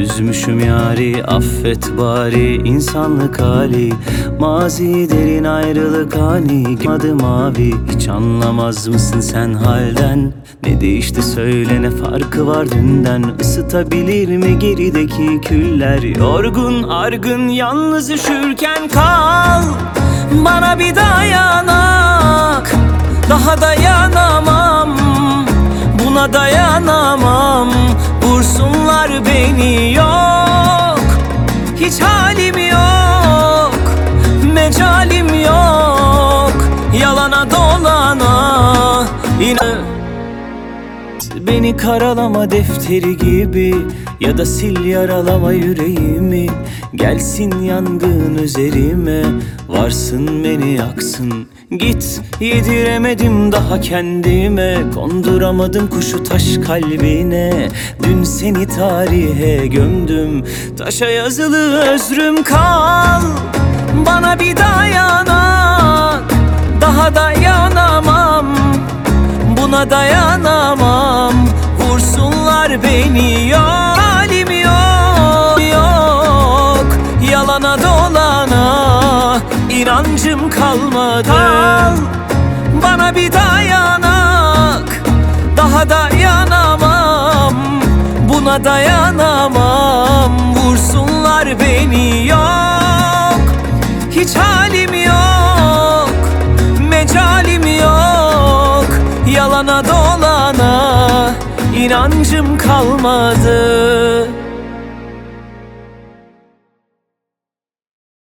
Üzmüşüm yari, affet bari insanlık hali. Mazi derin ayrılık hani, adı mavi. Hiç anlamaz mısın sen halden? Ne değişti söyle, ne farkı var dünden? Isıtabilir mi gerideki küller? Yorgun argın yalnız üşürken kal, bana bir dayanak. Daha dayanamam, buna dayanamam. Vursunlar beni, yok hiç halim yok, mecalim yok. Yalana dolana inan. Beni karalama defteri gibi, ya da sil yaralama yüreğimi. Gelsin yangın üzerime, varsın beni yaksın. Git, yediremedim daha kendime, konduramadım kuşu taş kalbine. Dün seni tarihe gömdüm, taşa yazılı özrüm. Kal, bana bir dayanak. Daha dayanamam, buna dayanamam. Vursunlar beni, yok halim yok, yok. Yalana dolana inancım kalmadı. Kal, bana bir dayanak. Daha dayanamam, buna dayanamam. Vursunlar beni, yok hiç halim yok, mecalim yok. Yalana dolana inancım kalmadı.